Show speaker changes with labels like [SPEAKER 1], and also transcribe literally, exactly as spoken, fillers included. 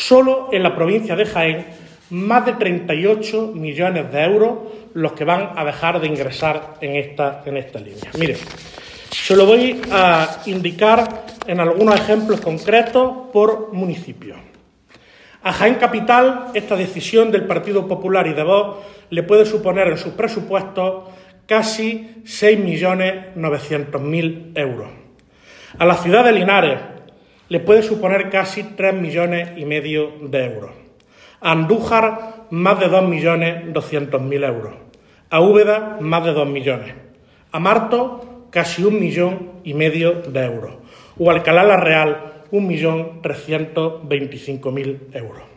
[SPEAKER 1] Solo en la provincia de Jaén, más de treinta y ocho millones de euros los que van a dejar de ingresar en esta, en esta línea. Mire, se lo voy a indicar en algunos ejemplos concretos por municipio. A Jaén Capital, esta decisión del Partido Popular y de Vox le puede suponer en sus presupuestos casi seis millones novecientos mil euros. A la ciudad de Linares le puede suponer casi tres millones y medio de euros. A Andújar, más de dos millones doscientos mil euros. A Úbeda, más de dos millones. A Marto, casi un millón y medio de euros. O Alcalá la Real, un millón trescientos veinticinco mil euros.